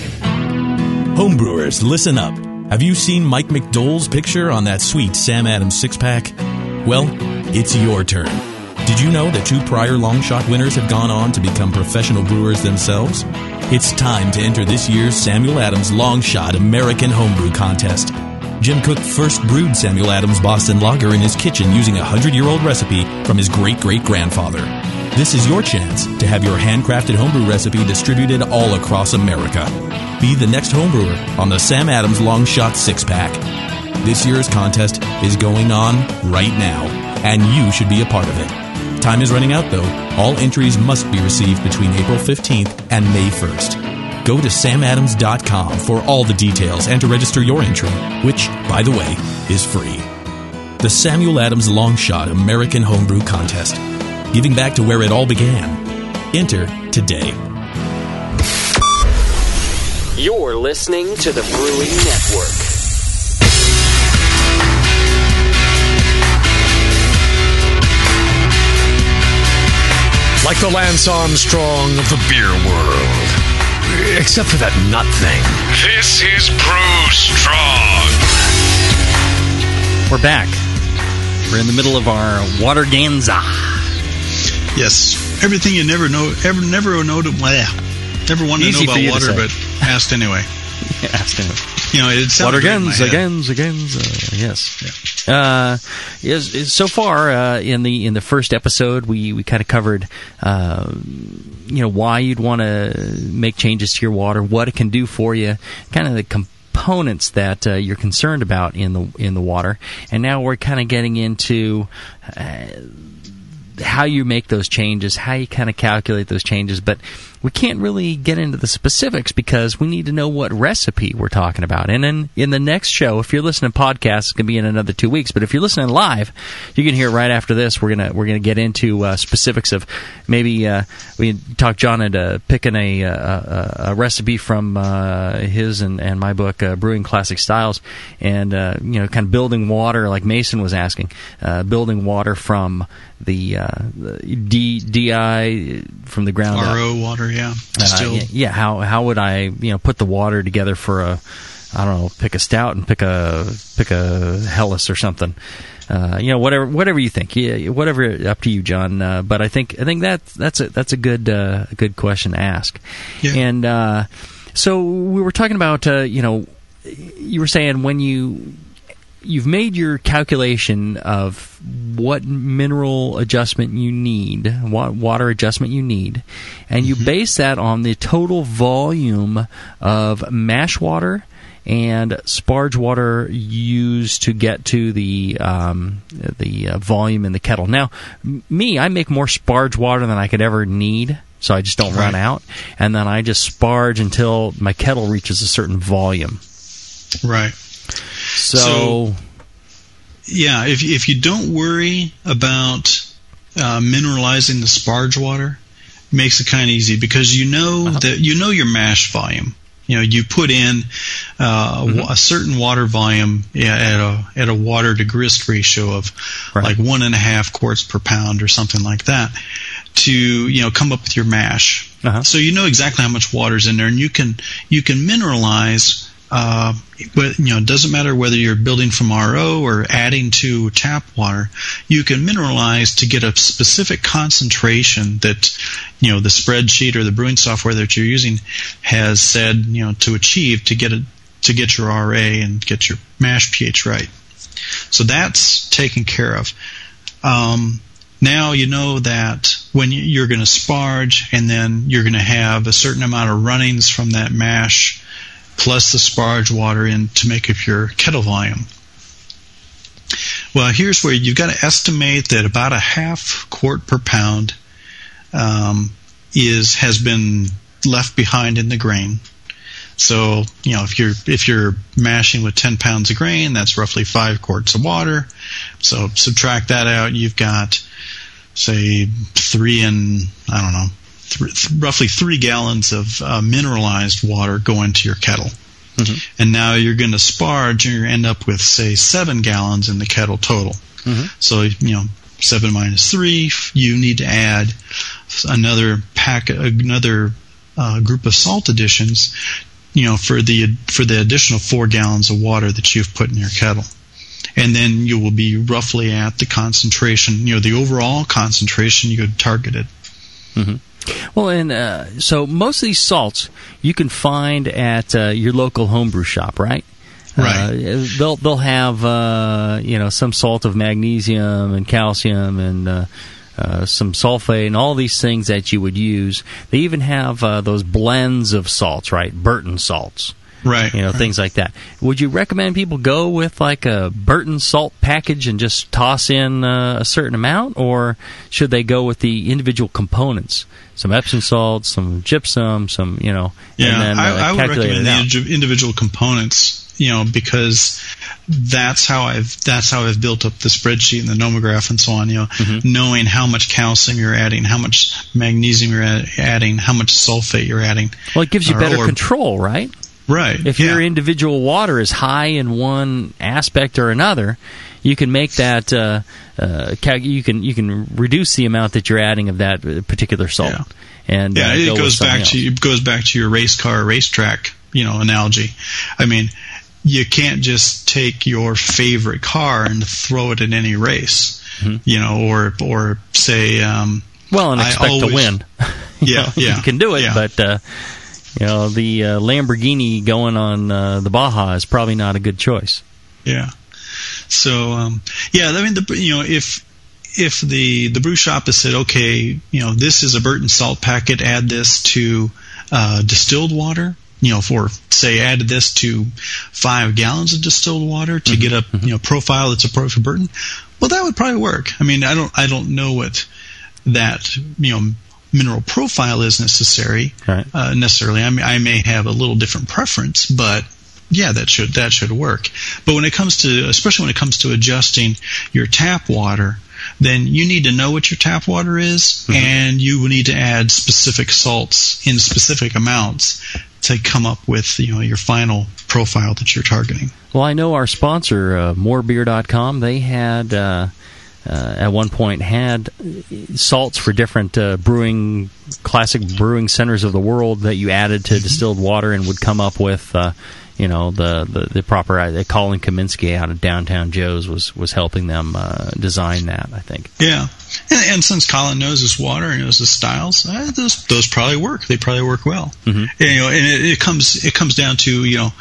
S14: Homebrewers, listen up. Have you seen Mike McDole's picture on that sweet Sam Adams six-pack? Well, it's your turn. Did you know that 2 prior long shot winners have gone on to become professional brewers themselves? It's time to enter this year's Samuel Adams Long Shot American Homebrew Contest. Jim Koch first brewed Samuel Adams Boston Lager in his kitchen using a 100-year-old recipe from his great-great-grandfather. This is your chance to have your handcrafted homebrew recipe distributed all across America. Be the next homebrewer on the Sam Adams Long Shot 6-pack. This year's contest is going on right now, and you should be a part of it. Time is running out, though. All entries must be received between April 15th and May 1st. Go to samadams.com for all the details and to register your entry, which, by the way, is free. The Samuel Adams Long Shot American Homebrew Contest. Giving back to where it all began. Enter today.
S15: You're listening to the Brewing Network.
S2: Like the Lance Armstrong of the beer world. Except for that nut thing.
S7: This is Brew Strong.
S3: We're back. We're in the middle of our Waterganza.
S4: Yes. Everything you never wanted to know about water, but asked anyway.
S3: Yeah, asked anyway.
S4: You know, it sounds
S3: yes. Yeah. So far in the first episode, we kind of covered why you'd want to make changes to your water, what it can do for you, kind of the components that you're concerned about in the water, and now we're kind of getting into how you make those changes, how you kind of calculate those changes, but we can't really get into the specifics because we need to know what recipe we're talking about. And then in the next show, if you're listening to podcasts, it's going to be in another 2 weeks. But if you're listening live, you can hear right after this. We're gonna get into specifics of maybe we talked John into picking a recipe from his and my book, Brewing Classic Styles, and kind of building water like Mason was asking, building water from the DI from the ground up.
S4: RO water. Yeah.
S3: How would I put the water together for pick a stout and pick a Helles or something. Whatever you think. Yeah, whatever, up to you, John. But I think that's a good question to ask. Yeah. And so we were talking about you were saying when you you've made your calculation of what mineral adjustment you need, what water adjustment you need, and you base that on the total volume of mash water and sparge water used to get to the volume in the kettle. Now, I make more sparge water than I could ever need, so I just don't run out, and then I just sparge until my kettle reaches a certain volume.
S4: Right.
S3: So
S4: yeah, if you don't worry about mineralizing the sparge water, it makes it kind of easy, because you know that your mash volume. You put in a certain water volume at a water to grist ratio of like 1.5 quarts per pound or something like that to come up with your mash. So you know exactly how much water's in there, and you can mineralize. But it doesn't matter whether you're building from RO or adding to tap water. You can mineralize to get a specific concentration that the spreadsheet or the brewing software that you're using has said to achieve to get your RA and get your mash pH right. So that's taken care of. Now you know that when you're going to sparge, and then you're going to have a certain amount of runnings from that mash plus the sparge water in to make up your kettle volume. Well, here's where you've got to estimate that about 1/2 quart per pound has been left behind in the grain. So, if you're mashing with 10 pounds of grain, that's roughly 5 quarts of water. So subtract that out, you've got, say, roughly 3 gallons of mineralized water going to your kettle. And now you're going to sparge, and you end up with, say, 7 gallons in the kettle total. So 7 minus 3, you need to add another group of salt additions, for the additional 4 gallons of water that you've put in your kettle. And then you will be roughly at the concentration, the overall concentration you had targeted.
S3: Well, and so most of these salts you can find at your local homebrew shop, right?
S4: Right.
S3: They'll have some salt of magnesium and calcium and some sulfate and all these things that you would use. They even have those blends of salts, right? Burton salts.
S4: Right.
S3: Things like that. Would you recommend people go with like a Burton salt package and just toss in a certain amount, or should they go with the individual components? Some Epsom salt, some gypsum, some,
S4: Yeah,
S3: and then,
S4: I would recommend the individual components, because that's how I've built up the spreadsheet and the nomograph and so on, knowing how much calcium you're adding, how much magnesium you're adding, how much sulfate you're adding.
S3: Well, it gives you better control, right?
S4: Right.
S3: If your individual water is high in one aspect or another, you can make that you can reduce the amount that you're adding of that particular salt.
S4: Yeah.
S3: And
S4: it goes back to your race car racetrack analogy. I mean, you can't just take your favorite car and throw it in any race, or say and
S3: expect to win.
S4: Yeah,
S3: you can do it, but the Lamborghini going on the Baja is probably not a good choice.
S4: Yeah. So, I mean, if the brew shop has said, okay, this is a Burton salt packet, add this to distilled water, for, say, added this to 5 gallons of distilled water to get a profile that's appropriate for Burton, well, that would probably work. I mean, I don't know what that mineral profile is necessarily. I may have a little different preference, but yeah, that should work. But especially when it comes to adjusting your tap water, then you need to know what your tap water is, and you will need to add specific salts in specific amounts to come up with your final profile that you're targeting.
S3: Well, I know our sponsor, morebeer.com, they had at one point had salts for different classic brewing centers of the world that you added to distilled water and would come up with the proper. Colin Kaminsky out of Downtown Joe's was helping them design that, I think.
S4: Yeah, and since Colin knows his water and knows his styles, those probably work. They probably work well. And it comes down to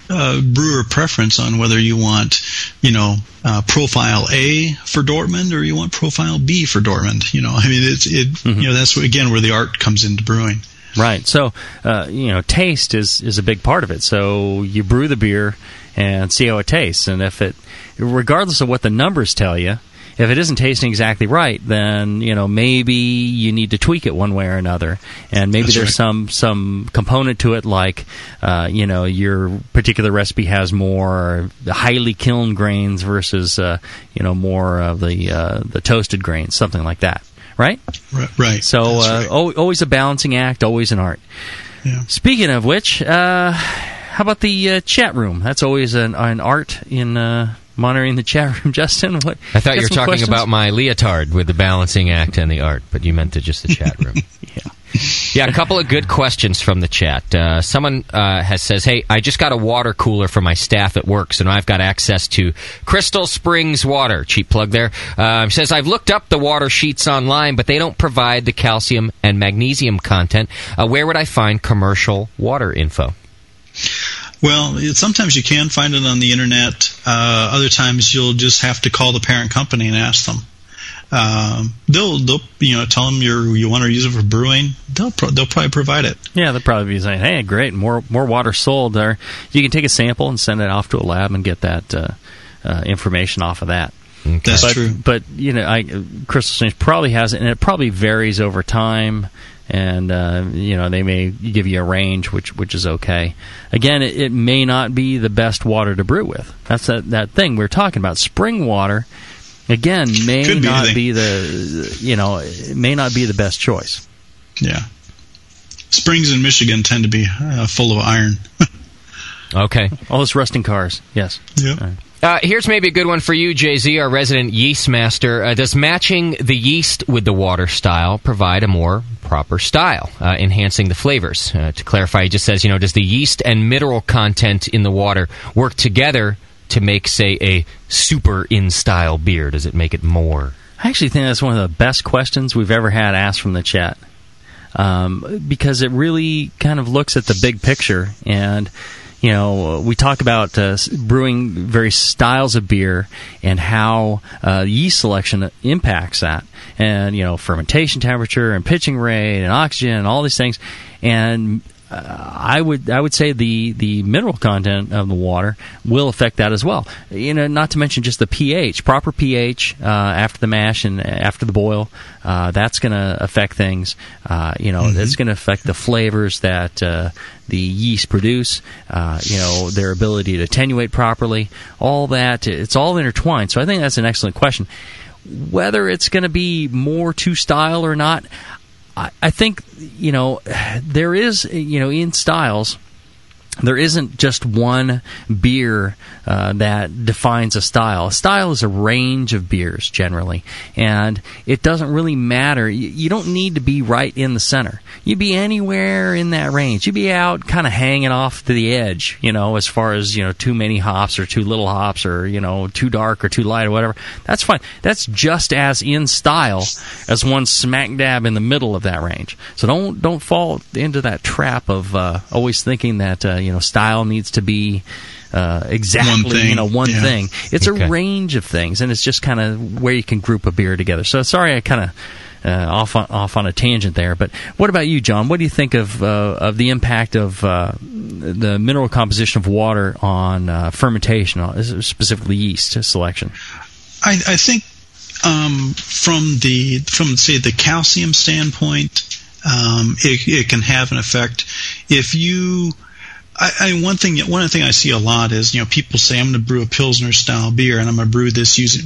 S4: brewer preference on whether you want, profile A for Dortmund or you want profile B for Dortmund. I mean, that's where the art comes into brewing.
S3: Right. So, taste is a big part of it. So you brew the beer and see how it tastes, and regardless of what the numbers tell you, if it isn't tasting exactly right, then maybe you need to tweak it one way or another, and maybe there's some component to it, like your particular recipe has more highly kiln grains versus more of the toasted grains, something like that, right?
S4: Right.
S3: So always a balancing act, always an art.
S4: Yeah.
S3: Speaking of which, how about the chat room? That's always an art in. Monitoring the chat room, Justin. What?
S1: I thought you were talking
S3: questions?
S1: about my leotard with the balancing act and the art, but you meant just the chat room. Yeah, a couple of good questions from the chat. Someone says, "Hey, I just got a water cooler for my staff at work, so now I've got access to Crystal Springs water." Cheap plug there. Says, "I've looked up the water sheets online, but they don't provide the calcium and magnesium content. Where would I find commercial water info?"
S4: Well, sometimes you can find it on the internet. Other times you'll just have to call the parent company and ask them. They'll tell them you want to use it for brewing. They'll probably provide it.
S3: Yeah, they'll probably be saying, "Hey, great, more water sold there." You can take a sample and send it off to a lab and get that information off of that.
S1: Okay.
S4: That's true.
S3: But Crystal Springs probably has it, and it probably varies over time. And they may give you a range, which is okay. Again, it may not be the best water to brew with. That's that thing we're talking about. Spring water, again, may not be the best choice.
S4: Yeah, springs in Michigan tend to be full of iron.
S1: Okay,
S3: all those rusting cars. Yes.
S4: Yeah.
S1: Here's maybe a good one for you, JZ, our resident yeast master. Does matching the yeast with the water style provide a more proper style, enhancing the flavors? To clarify, he just says, does the yeast and mineral content in the water work together to make, say, a super in-style beer? Does it make it more?
S3: I actually think that's one of the best questions we've ever had asked from the chat, because it really kind of looks at the big picture. And we talk about brewing various styles of beer and how yeast selection impacts that, and fermentation temperature and pitching rate and oxygen and all these things. And I would say the mineral content of the water will affect that as well. Not to mention just the pH, proper pH after the mash and after the boil. That's going to affect things. It's going to affect the flavors that the yeast produce. Their ability to attenuate properly. All that, it's all intertwined. So I think that's an excellent question. Whether it's going to be more to style or not, I think, there is, in styles, there isn't just one beer that defines a style. A style is a range of beers, generally, and it doesn't really matter. You don't need to be right in the center. You'd be anywhere in that range. You'd be out kind of hanging off to the edge, as far as, too many hops or too little hops or, too dark or too light or whatever. That's fine. That's just as in style as one smack dab in the middle of that range. So don't fall into that trap of always thinking that, style needs to be exactly one thing. It's a range of things, and it's just kind of where you can group a beer together. So sorry, I kind of off on a tangent there. But what about you, John? What do you think of the impact of the mineral composition of water on fermentation, specifically yeast selection?
S4: I think from the calcium standpoint, it can have an effect. If you one thing I see a lot is, people say, I'm going to brew a Pilsner style beer and I'm going to brew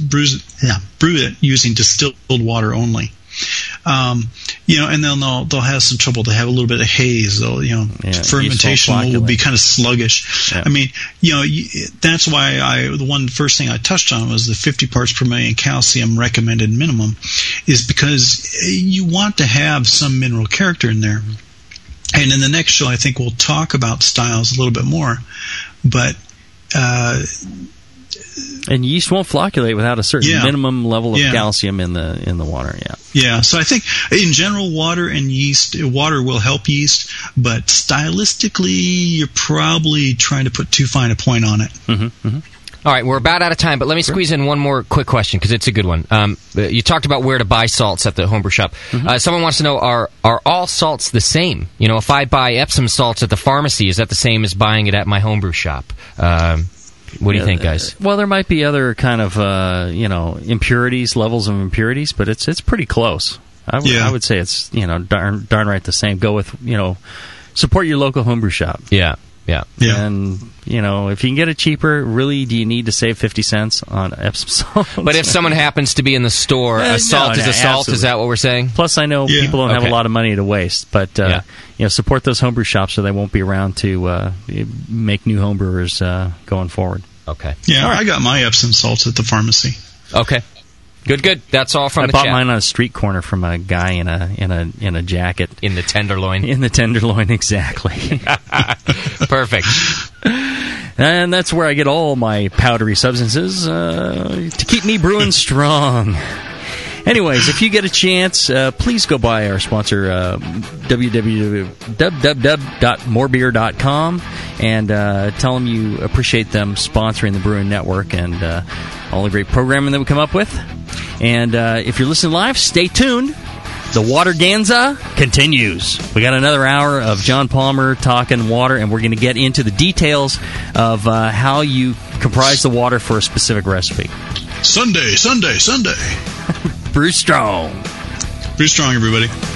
S4: it using distilled water only. And then they'll have some trouble. They have a little bit of haze. Fermentation will be kind of sluggish. Yeah. I mean, that's why the first thing I touched on was the 50 parts per million calcium recommended minimum, is because you want to have some mineral character in there. And in the next show, I think we'll talk about styles a little bit more. But
S3: And yeast won't flocculate without a certain minimum level of calcium in the water.
S4: Yeah, so I think in general, water will help yeast, but stylistically, you're probably trying to put too fine a point on it.
S1: All right, we're about out of time, but let me squeeze in one more quick question because it's a good one. You talked about where to buy salts at the homebrew shop. Someone wants to know, are all salts the same? You know, if I buy Epsom salts at the pharmacy, is that the same as buying it at my homebrew shop? What do you think, guys?
S3: Well, there might be other kind of impurities, levels of impurities, but it's pretty close. I would say it's darn right the same. Go with support your local homebrew shop.
S1: Yeah.
S3: And, if you can get it cheaper, really, do you need to save 50 cents on Epsom salt?
S1: But if someone happens to be in the store, a salt is a salt, absolutely. Is that what we're saying?
S3: Plus, I know people don't have a lot of money to waste, but, support those homebrew shops so they won't be around to make new homebrewers going forward.
S1: Okay.
S4: Yeah, I got my Epsom salts at the pharmacy.
S1: Okay. Good. That's all from the chat.
S3: I bought mine on a street corner from a guy in a jacket.
S1: In the Tenderloin.
S3: In the Tenderloin, exactly.
S1: Perfect.
S3: And that's where I get all my powdery substances to keep me brewing strong. Anyways, if you get a chance, please go by our sponsor, www.morebeer.com, and tell them you appreciate them sponsoring the Brewing Network and all the great programming that we come up with. And if you're listening live, stay tuned. The Waterganza continues. We got another hour of John Palmer talking water, and we're going to get into the details of how you comprise the water for a specific recipe.
S4: Sunday.
S3: Brew strong.
S4: Brew strong, everybody.